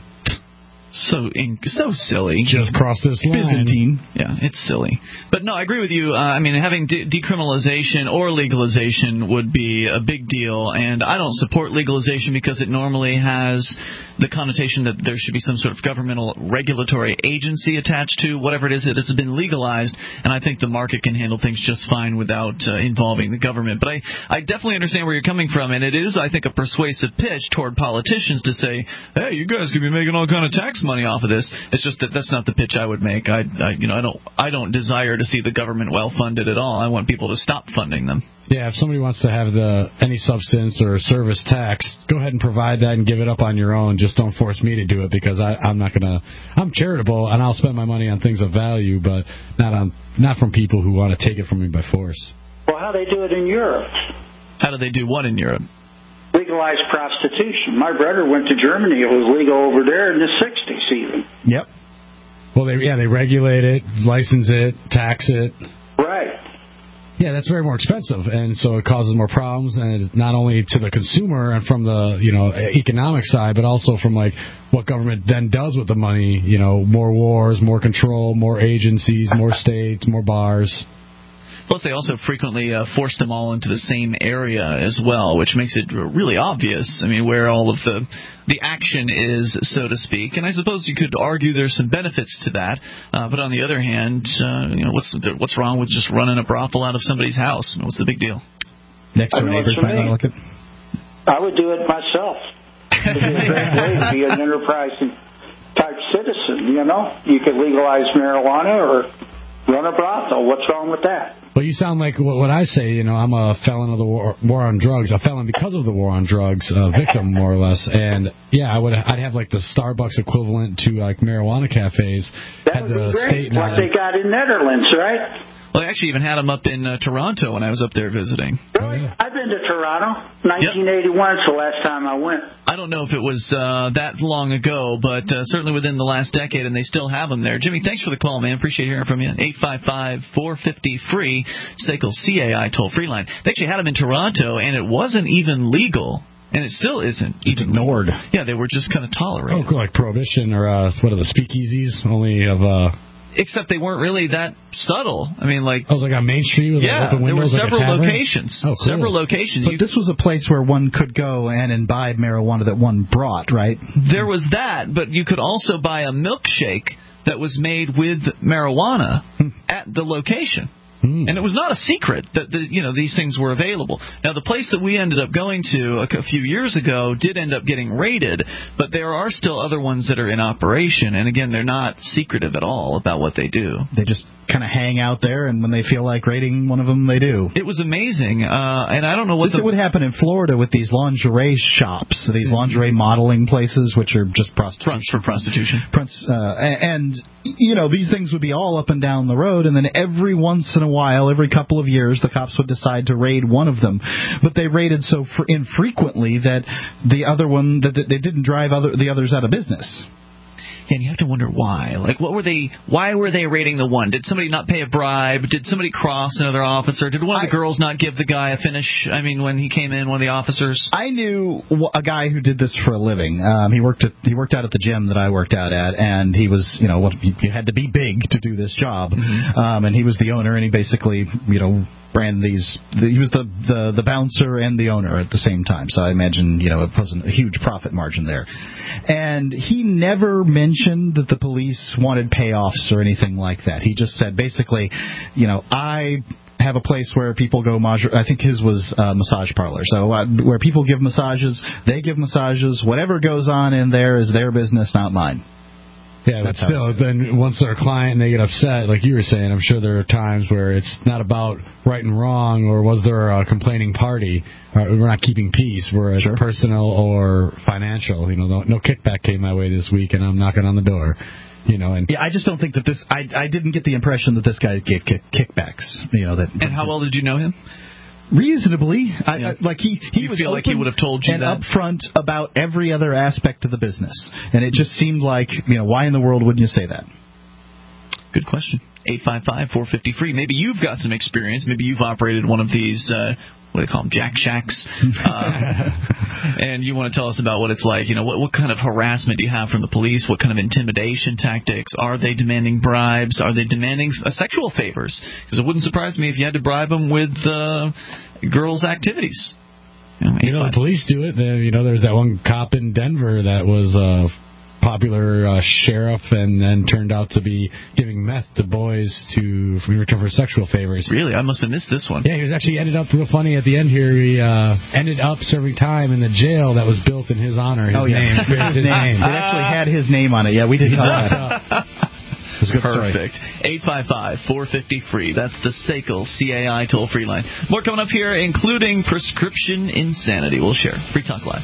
So silly. Just cross this line. Byzantine. Yeah, it's silly. But no, I agree with you. Having decriminalization or legalization would be a big deal, and I don't support legalization because it normally has the connotation that there should be some sort of governmental regulatory agency attached to whatever it is that has been legalized, and I think the market can handle things just fine without involving the government. But I definitely understand where you're coming from, and it is, I think, a persuasive pitch toward politicians to say, hey, you guys could be making all kind of tax money off of this. It's just that that's not the pitch I would make. I don't desire to see the government well funded at all. I want people to stop funding them. Yeah, if somebody wants to have any substance or service tax, go ahead and provide that and give it up on your own. Just don't force me to do it, because I'm charitable and I'll spend my money on things of value, but not from people who want to take it from me by force. Well, how do they do it in Europe? How do they do what in Europe? Legalize prostitution. My brother went to Germany. It was legal over there in the 60s even. Yep. Well, they regulate it, license it, tax it. Right. Yeah, that's very more expensive, and so it causes more problems, and it's not only to the consumer and from the economic side, but also from what government then does with the money. More wars, more control, more agencies, more states, more bars. Plus, they also frequently force them all into the same area as well, which makes it really obvious, where all of the action is, so to speak. And I suppose you could argue there's some benefits to that. But on the other hand, what's wrong with just running a brothel out of somebody's house? What's the big deal? Next door neighbors might not like it. I would do it myself. It would be a great way to be an enterprising type citizen, You could legalize marijuana or run a brothel. What's wrong with that? Well, you sound like what I say. I'm a felon of the war on drugs, a felon because of the war on drugs, a victim more or less. And yeah, I'd have the Starbucks equivalent to marijuana cafes. That would be great. Like they got in Netherlands, right? Well, they actually even had them up in Toronto when I was up there visiting. Really? I've been to Toronto. 1981's the last time I went. I don't know if it was that long ago, but certainly within the last decade, and they still have them there. Jimmy, thanks for the call, man. Appreciate hearing from you. 855-450-FREE, SACL CAI toll-free line. They actually had them in Toronto, and it wasn't even legal. And it still isn't. It's ignored. Yeah, they were just kind of tolerated. Oh, like Prohibition or what are the speakeasies? Only of... Except they weren't really that subtle. Oh, it was like on Main Street with open windows. There were several locations. Oh, cool. Several locations. But this was a place where one could go and imbibe marijuana that one brought, right? There was that, but you could also buy a milkshake that was made with marijuana at the location. And it was not a secret that these things were available. Now, the place that we ended up going to a few years ago did end up getting raided, but there are still other ones that are in operation. And again, they're not secretive at all about what they do. They just kind of hang out there, and when they feel like raiding one of them, they do. It was amazing, and I don't know what would happen in Florida with these lingerie shops, these lingerie modeling places, which are just prostitution. For prostitution. And these things would be all up and down the road, and then every once in a while, every couple of years, the cops would decide to raid one of them. But they raided so infrequently that the other one, that they didn't drive the others out of business. And you have to wonder why. Like, why were they raiding the one? Did somebody not pay a bribe? Did somebody cross another officer? Did one of the girls not give the guy a finish? I mean, when he came in, one of the officers? I knew a guy who did this for a living. He worked out at the gym that I worked out at, and he was, you had to be big to do this job. Mm-hmm. And he was the owner, and he basically, ran these. He was the bouncer and the owner at the same time. So I imagine, it wasn't a huge profit margin there. And he never mentioned that the police wanted payoffs or anything like that. He just said, basically, I have a place where people go I think his was a massage parlor. So where people give massages, they give massages. Whatever goes on in there is their business, not mine. Yeah, but still, then once they're a client and they get upset, like you were saying, I'm sure there are times where it's not about right and wrong, or was there a complaining party? We're not keeping peace. We're personal or financial. No kickback came my way this week, and I'm knocking on the door. I just don't think that this. I didn't get the impression that this guy gave kickbacks. And how well did you know him? Reasonably. He was feel like he would have told you and that? upfront about every other aspect of the business. And it just seemed like, why in the world wouldn't you say that? Good question. 855-450-FREE. Maybe you've got some experience. Maybe you've operated one of these, what do they call them, Jack Shacks? And you want to tell us about what it's like. What kind of harassment do you have from the police? What kind of intimidation tactics? Are they demanding bribes? Are they demanding sexual favors? Because it wouldn't surprise me if you had to bribe them with girls' activities. The police do it. There's that one cop in Denver that was popular sheriff, and then turned out to be giving meth to boys in return for sexual favors. Really? I must have missed this one. Yeah, he was actually ended up real funny at the end here. He ended up serving time in the jail that was built in his honor. His name. His name. It actually had his name on it. Yeah, we did talk about that. It was a good Perfect. 855-450-FREE. That's the SACL CAI toll-free line. More coming up here, including prescription insanity. We'll share. Free Talk Live.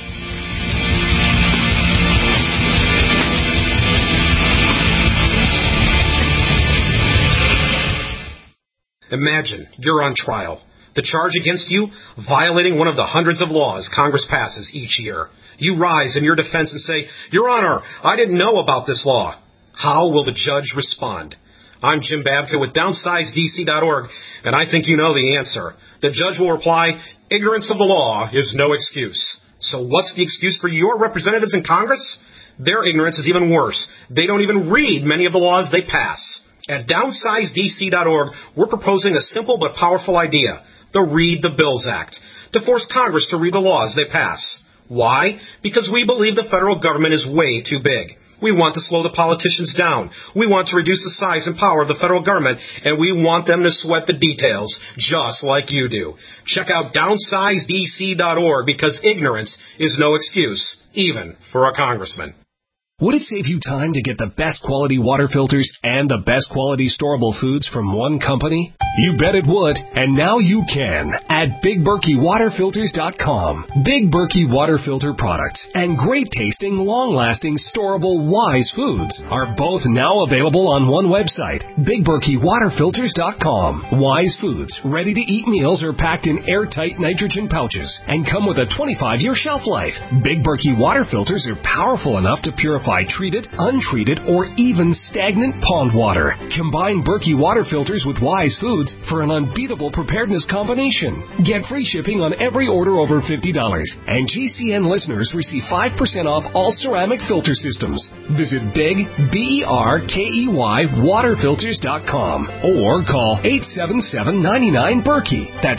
Imagine you're on trial. The charge against you, violating one of the hundreds of laws Congress passes each year. You rise in your defense and say, Your Honor, I didn't know about this law. How will the judge respond? I'm Jim Babka with DownsizeDC.org, and I think you know the answer. The judge will reply, Ignorance of the law is no excuse. So what's the excuse for your representatives in Congress? Their ignorance is even worse. They don't even read many of the laws they pass. At DownsizeDC.org, we're proposing a simple but powerful idea, the Read the Bills Act, to force Congress to read the laws they pass. Why? Because we believe the federal government is way too big. We want to slow the politicians down. We want to reduce the size and power of the federal government, and we want them to sweat the details, just like you do. Check out DownsizeDC.org, because ignorance is no excuse, even for a congressman. Would it save you time to get the best quality water filters and the best quality storable foods from one company? You bet it would, and now you can at BigBerkeyWaterFilters.com. Big Berkey water filter products and great tasting, long-lasting, storable Wise foods are both now available on one website, BigBerkeyWaterFilters.com. Wise foods, ready-to-eat meals are packed in airtight nitrogen pouches and come with a 25-year shelf life. Big Berkey water filters are powerful enough to purify treated, untreated, or even stagnant pond water. Combine Berkey water filters with Wise foods for an unbeatable preparedness combination. Get free shipping on every order over $50. And GCN listeners receive 5% off all ceramic filter systems. Visit Big, BERKEY, waterfilters.com or call 877-99-BERKEY. That's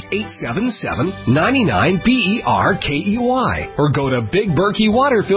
877-99-BERKEY. Or go to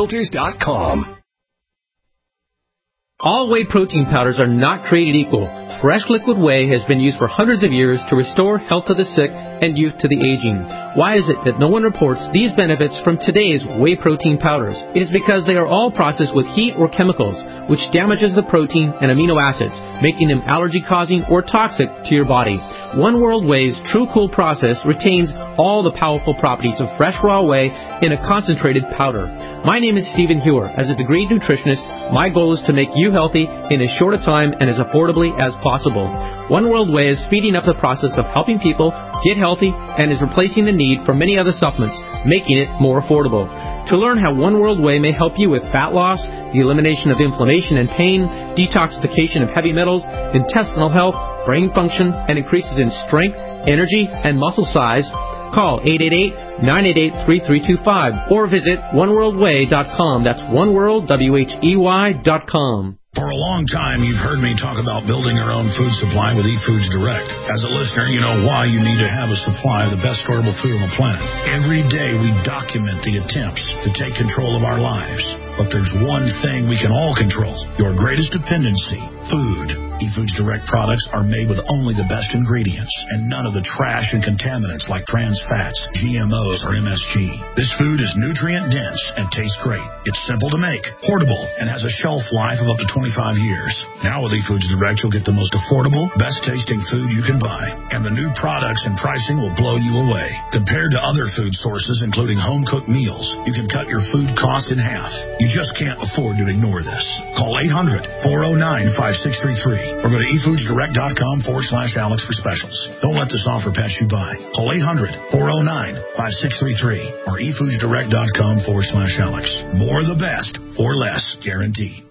BigBerkeyWaterFilters.com. All whey protein powders are not created equal. Fresh Liquid Whey has been used for hundreds of years to restore health to the sick and youth to the aging. Why is it that no one reports these benefits from today's whey protein powders? It is because they are all processed with heat or chemicals, which damages the protein and amino acids, making them allergy-causing or toxic to your body. One World Whey's True Cool process retains all the powerful properties of fresh raw whey in a concentrated powder. My name is Stephen Hewer. As a degreed nutritionist, my goal is to make you healthy in as short a time and as affordably as possible. One World Whey is speeding up the process of helping people get healthy and is replacing the need for many other supplements, making it more affordable. To learn how One World Whey may help you with fat loss, the elimination of inflammation and pain, detoxification of heavy metals, intestinal health, brain function, and increases in strength, energy, and muscle size, call 888-988-3325 or visit oneworldwhey.com. That's oneworldwhey.com. For a long time, you've heard me talk about building your own food supply with eFoods Direct. As a listener, you know why you need to have a supply of the best storable food on the planet. Every day, we document the attempts to take control of our lives. But there's one thing we can all control, your greatest dependency, food. eFoods Direct products are made with only the best ingredients and none of the trash and contaminants like trans fats, GMOs, or MSG. This food is nutrient-dense and tastes great. It's simple to make, portable, and has a shelf life of up to 25 years. Now with eFoods Direct, you'll get the most affordable, best-tasting food you can buy. And the new products and pricing will blow you away. Compared to other food sources, including home-cooked meals, you can cut your food cost in half. You just can't afford to ignore this. Call 800-409-5633 or go to efoodsdirect.com/Alex for specials. Don't let this offer pass you by. Call 800-409-5633 or efoodsdirect.com/Alex. More of the best for less, guaranteed.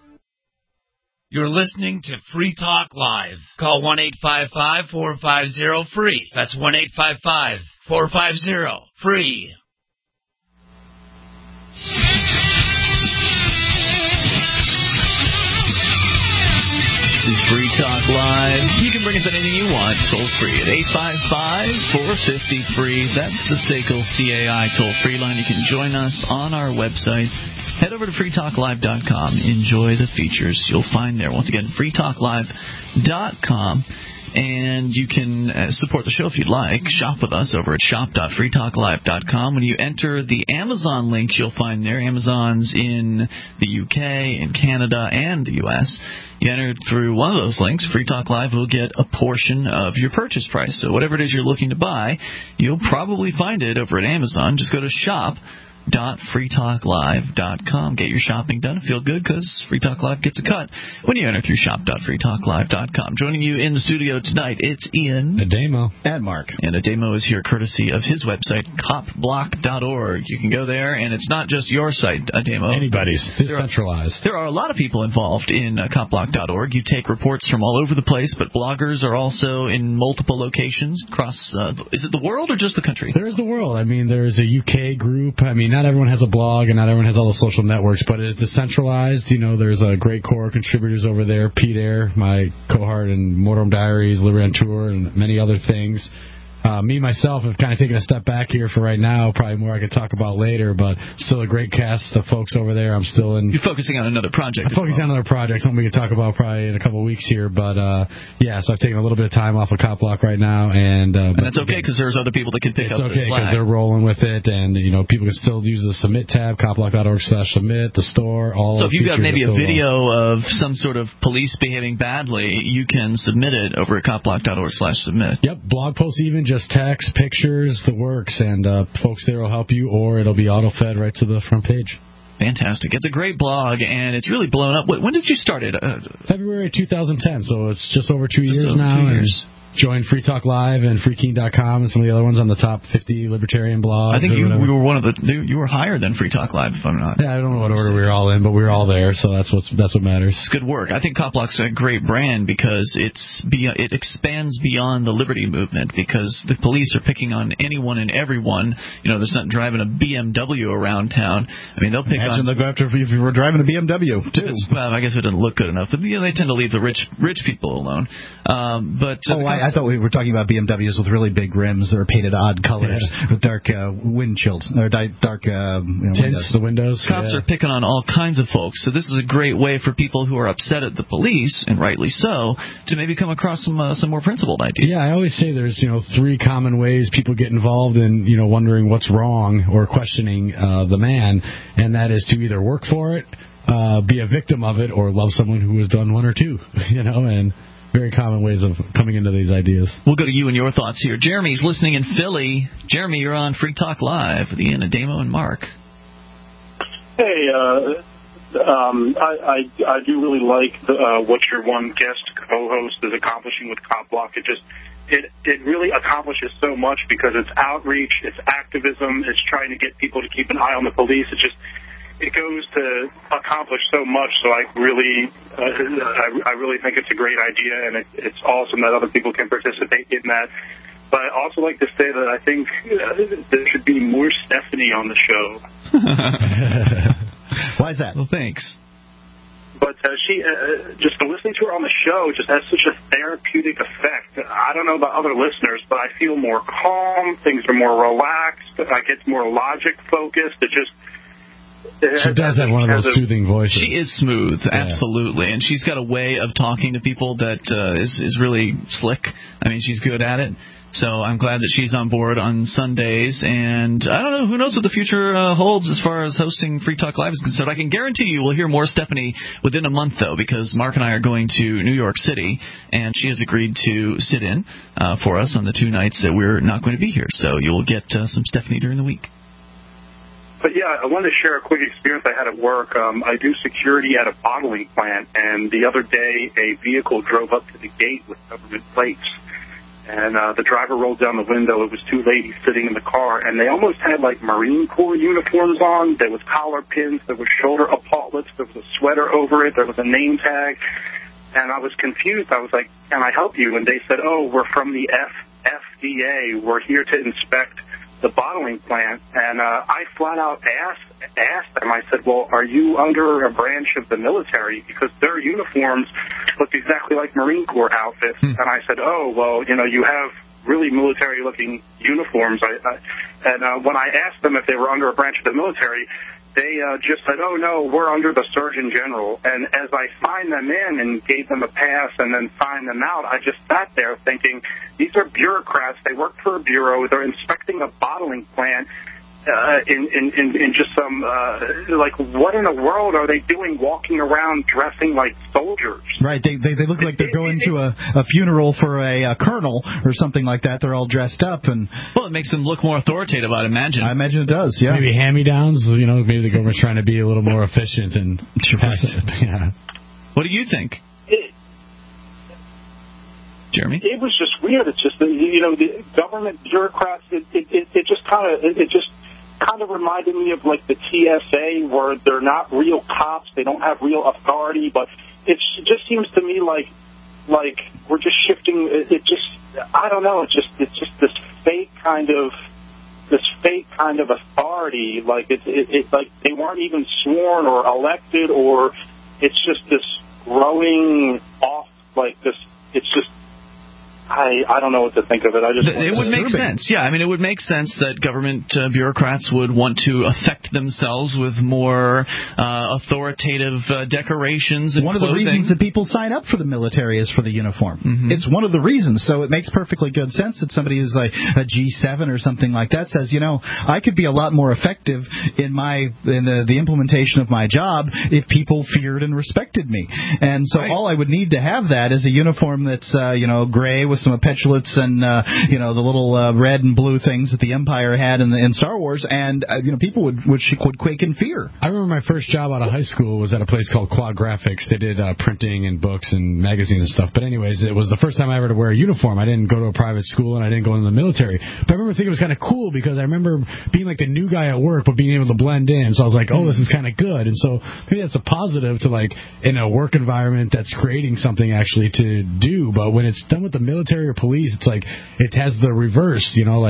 You're listening to Free Talk Live. Call 1-855-450-FREE. That's 1-855-450-FREE. This is Free Talk Live. You can bring up anything you want, toll free at 855-450-FREE. That's the SACL CAI toll-free line. You can join us on our website. Head over to freetalklive.com. Enjoy the features you'll find there. Once again, freetalklive.com. And you can support the show if you'd like. Shop with us over at shop.freetalklive.com. When you enter the Amazon links you'll find there, Amazon's in the UK, in Canada, and the US. You enter through one of those links, Free Talk Live will get a portion of your purchase price. So whatever it is you're looking to buy, you'll probably find it over at Amazon. Just go to shop.freetalklive.com. Get your shopping done. Feel good because Free Talk Live gets a cut when you enter through shop.freetalklive.com. Joining you in the studio tonight, it's Ian. Ademo. And Mark. And Ademo is here courtesy of his website, copblock.org. You can go there, and it's not just your site, Ademo. Anybody's. Decentralized. There are a lot of people involved in copblock.org. You take reports from all over the place, but bloggers are also in multiple locations across, is it the world or just the country? There's the world. I mean, there's a UK group. I mean, not everyone has a blog and not everyone has all the social networks, but it's decentralized. You know, there's a great core of contributors over there. Pete Eyre, my cohort in Motorhome Diaries, Libre on Tour, and many other things. Me, myself, have kind of taken a step back here for right now. Probably more I could talk about later, but still a great cast of folks over there. I'm still in... You're focusing on another project. I'm focusing on another project, something we can talk about probably in a couple of weeks here. But, yeah, so I've taken a little bit of time off of CopBlock right now. And that's okay, because there's other people that can pick up the slack. It's okay, because they're rolling with it. And, you know, people can still use the submit tab, copblock.org/submit, the store, all. So if you've got maybe a video of some sort of police behaving badly, you can submit it over at copblock.org/submit. Yep, blog posts even, just text, pictures, the works, and folks there will help you, or it'll be auto-fed right to the front page. Fantastic. It's a great blog, and it's really blown up. When did you start it? February 2010, so it's just over 2 years now. 2 years. Join Free Talk Live and FreeKing.com and some of the other ones on the top 50 libertarian blogs. I think you were one of the. You were higher than Free Talk Live, if I'm not. Yeah, I don't know what order we were all in, but we were all there, so that's what matters. It's good work. I think CopBlock's a great brand because it expands beyond the liberty movement, because the police are picking on anyone and everyone. You know, there's not driving a BMW around town. I mean, they'll pick on. They'll go after if you were driving a BMW too. Well, I guess it doesn't look good enough, but they tend to leave the rich people alone. I I thought we were talking about BMWs with really big rims that are painted odd colors with dark windshields or dark tints, windows. The windows. Cops are picking on all kinds of folks, so this is a great way for people who are upset at the police, and rightly so, to maybe come across some more principled ideas. Yeah, I always say there's 3 common ways people get involved in wondering what's wrong or questioning the man, and that is to either work for it, be a victim of it, or love someone who has done 1 or 2. And very common ways of coming into these ideas. We'll go to you and your thoughts here. Jeremy's listening in Philly. Jeremy, you're on Free Talk Live with Ian, Ademo, and Mark. Hey, I do really like what your one guest co-host is accomplishing with Cop Block. It really accomplishes so much because it's outreach, it's activism, it's trying to get people to keep an eye on the police. It goes to accomplish so much. So I really think it's a great idea, and it's awesome that other people can participate in that. But I also like to say that I think there should be more Stephanie on the show. Why is that? Well, thanks. But she, just listening to her on the show just has such a therapeutic effect. I don't know about other listeners, but I feel more calm. Things are more relaxed. I get more logic focused. She does have one of those soothing voices. She is smooth, absolutely. And she's got a way of talking to people that is really slick. I mean, she's good at it. So I'm glad that she's on board on Sundays. And I don't know, who knows what the future holds as far as hosting Free Talk Live is concerned. I can guarantee you we'll hear more Stephanie within a month, though, because Mark and I are going to New York City, and she has agreed to sit in for us on the 2 nights that we're not going to be here. So you'll get some Stephanie during the week. But, yeah, I wanted to share a quick experience I had at work. I do security at a bottling plant, and the other day a vehicle drove up to the gate with government plates. And the driver rolled down the window. It was 2 ladies sitting in the car, and they almost had, like, Marine Corps uniforms on. There was collar pins. There was shoulder epaulets. There was a sweater over it. There was a name tag. And I was confused. I was like, can I help you? And they said, oh, we're from the FDA. We're here to inspect the bottling plant. And I flat out asked them, I said, well, are you under a branch of the military? Because their uniforms look exactly like Marine Corps outfits. And I said, oh, well, you have really military-looking uniforms. And when I asked them if they were under a branch of the military, they just said, oh, no, we're under the Surgeon General. And as I signed them in and gave them a pass and then signed them out, I just sat there thinking, these are bureaucrats. They work for a bureau. They're inspecting a bottling plant in just some, like, what in the world are they doing walking around dressing like soldiers? Right. They look like they're going to a funeral for a colonel or something like that. They're all dressed up. Well, it makes them look more authoritative, I'd imagine. I imagine it does, yeah. Maybe hand-me-downs. Maybe the government's trying to be a little more efficient and yeah. What do you think? Jeremy? It was just weird. It's just, the government bureaucrats, it just kind of reminded me of, like, the TSA, where they're not real cops. They don't have real authority, but it just seems to me like we're just shifting. I don't know. It's just this fake kind of authority. Like it's like they weren't even sworn or elected, or it's just this growing off like this. It's just. I don't know what to think of it. It would make sense. Yeah, I mean, it would make sense that government bureaucrats would want to affect themselves with more authoritative decorations and one clothing. Of the reasons that people sign up for the military is for the uniform. Mm-hmm. It's one of the reasons. So it makes perfectly good sense that somebody who's like a G7 or something like that says, I could be a lot more effective in the implementation of my job if people feared and respected me. And so all I would need to have that is a uniform that's gray with some petulates and the little red and blue things that the Empire had in Star Wars, and people would quake in fear. I remember my first job out of high school was at a place called Quad Graphics. They did printing and books and magazines and stuff. But anyways, it was the first time I ever had to wear a uniform. I didn't go to a private school and I didn't go into the military. But I remember thinking it was kind of cool because I remember being like the new guy at work but being able to blend in. So I was like, oh, this is kind of good. And so maybe that's a positive to, like, in a work environment that's creating something actually to do. But when it's done with the military or police, it's like it has the reverse, like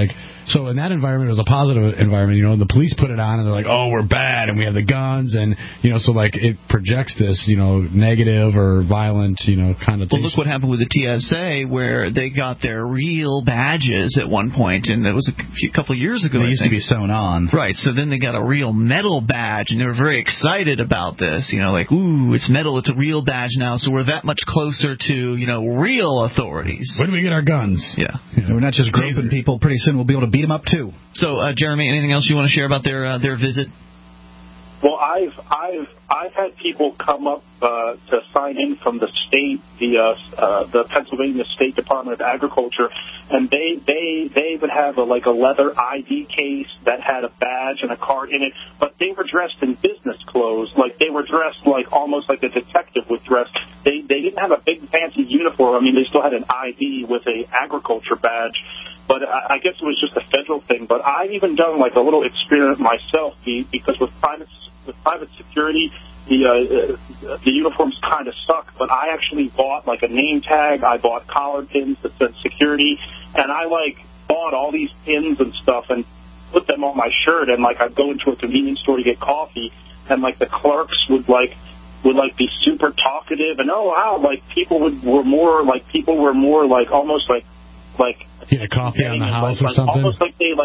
So in that environment, it was a positive environment, and the police put it on, and they're like, oh, we're bad, and we have the guns, and, so, like, it projects this, negative or violent, kind of thing. Well, look what happened with the TSA, where they got their real badges at one point, and that was a couple of years ago. They used to be sewn on. Right, so then they got a real metal badge, and they were very excited about this, like, ooh, it's metal, it's a real badge now, so we're that much closer to, real authorities. When do we get our guns? Yeah. We're not just groping people. Pretty soon we'll be able to beat them up, too. So, Jeremy, anything else you want to share about their visit? Well, I've had people come up to sign in from the state, the Pennsylvania State Department of Agriculture, and they would have a leather ID case that had a badge and a card in it, but they were dressed in business clothes, like they were dressed almost like a detective would dress. They didn't have a big fancy uniform. I mean, they still had an ID with a agriculture badge. But I guess it was just a federal thing. But I've even done a little experiment myself because with private security, the uniforms kind of suck. But I actually bought a name tag. I bought collar pins that said security, and I bought all these pins and stuff and put them on my shirt. And I'd go into a convenience store to get coffee, and the clerks would be super talkative, and people were more almost coffee on the house or something. Almost like they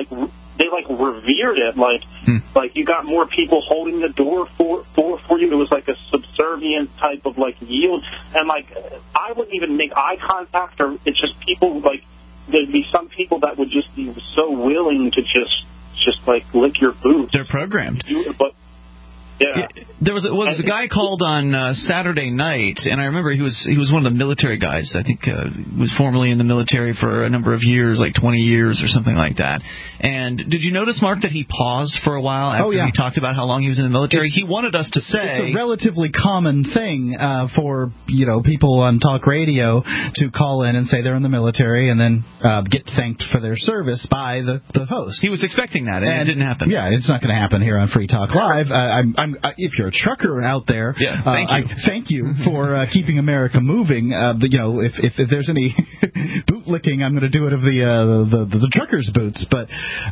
revered it. Like you got more people holding the door for you. It was like a subservient type of yield. And I wouldn't even make eye contact, or it's just people there'd be some people that would just be so willing to just lick your boots. They're programmed. But yeah. There was a guy called on Saturday night, and I remember he was one of the military guys. I think was formerly in the military for a number of years, 20 years or something like that. And did you notice, Mark, that he paused for a while after he talked about how long he was in the military? He wanted us to say it's a relatively common thing for people on talk radio to call in and say they're in the military and then get thanked for their service by the host. He was expecting that, and it didn't happen. Yeah, it's not going to happen here on Free Talk Live. If you're a trucker out there, thank you for keeping America moving. If there's any boot licking, I'm going to do it of the truckers' boots. But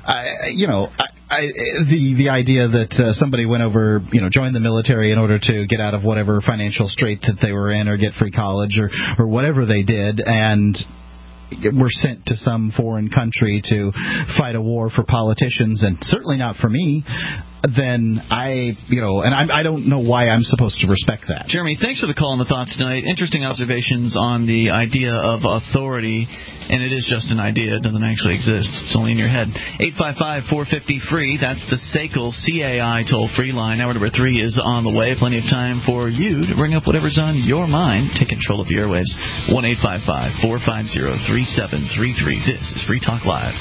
the idea that somebody went over, joined the military in order to get out of whatever financial strait that they were in, or get free college, or whatever they did, and were sent to some foreign country to fight a war for politicians, and certainly not for me, then I don't know why I'm supposed to respect that. Jeremy, thanks for the call and the thoughts tonight. Interesting observations on the idea of authority, and it is just an idea. It doesn't actually exist. It's only in your head. 855-450-FREE. That's the SACL CAI toll-free line. Hour number 3 is on the way. Plenty of time for you to bring up whatever's on your mind. Take control of the airwaves. 1-855-450-3733. This is Free Talk Live.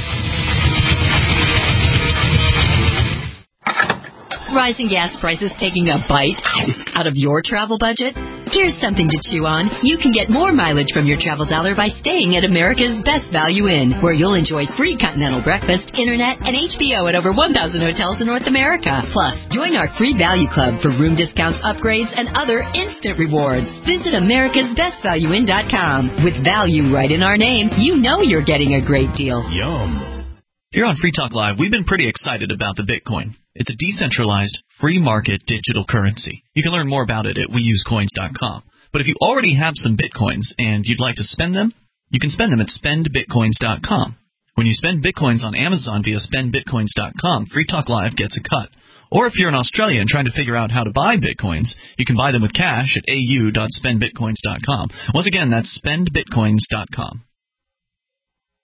Rising gas prices taking a bite out of your travel budget? Here's something to chew on. You can get more mileage from your travel dollar by staying at America's Best Value Inn, where you'll enjoy free continental breakfast, internet, and HBO at over 1,000 hotels in North America. Plus, join our free value club for room discounts, upgrades, and other instant rewards. Visit americasbestvalueinn.com. With value right in our name, you know you're getting a great deal. Yum. Here on Free Talk Live, we've been pretty excited about the Bitcoin. It's a decentralized, free market digital currency. You can learn more about it at weusecoins.com. But if you already have some Bitcoins and you'd like to spend them, you can spend them at spendbitcoins.com. When you spend Bitcoins on Amazon via spendbitcoins.com, Free Talk Live gets a cut. Or if you're in Australia and trying to figure out how to buy Bitcoins, you can buy them with cash at au.spendbitcoins.com. Once again, that's spendbitcoins.com.